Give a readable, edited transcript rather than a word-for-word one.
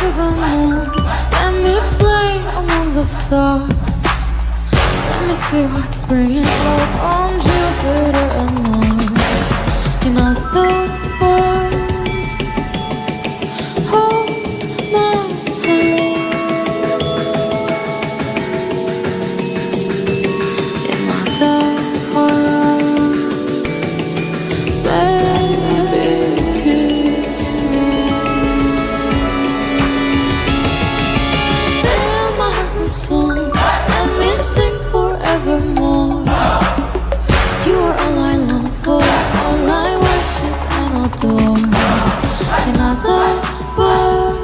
to the moon. Let me play among the stars. Let me see what spring is like on Jupiter and Mars. You know the